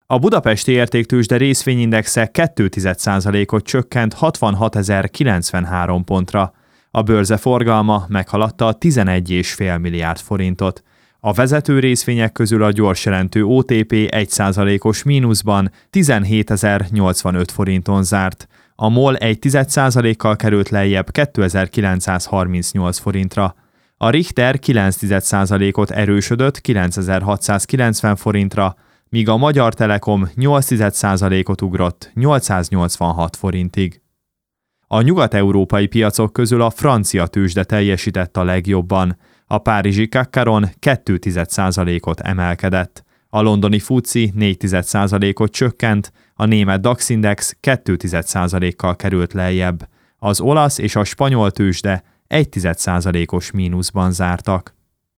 A budapesti értéktőzsde részvényindexe 0,2%-ot csökkent 66.093 pontra. A bőrze forgalma meghaladta a 11,5 milliárd forintot. A vezető részvények közül a gyorsjelentő OTP 1%-os mínuszban 17.085 forinton zárt. A MOL 1,1%-kal került lejjebb 2.938 forintra. A Richter 9,1%-ot erősödött 9.690 forintra, míg a Magyar Telekom 8,1%-ot ugrott 886 forintig. A nyugat-európai piacok közül a francia tőzsde teljesített a legjobban. A párizsi CAC 2,1%-ot emelkedett. A londoni FTSE 4,1%-ot csökkent, a német DAX index 2,1%-kal került lejjebb. Az olasz és a spanyol tőzsde 1,1%-os mínuszban zártak.